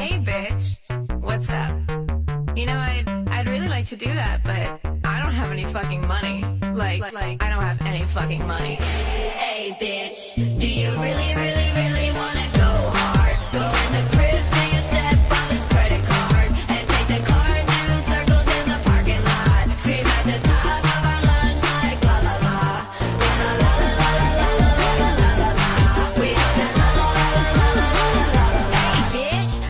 Hey, bitch. What's up? You know, I'd really like to do that, but I don't have any fucking money. Like, I don't have any fucking money. Hey, bitch, do you really, really, really want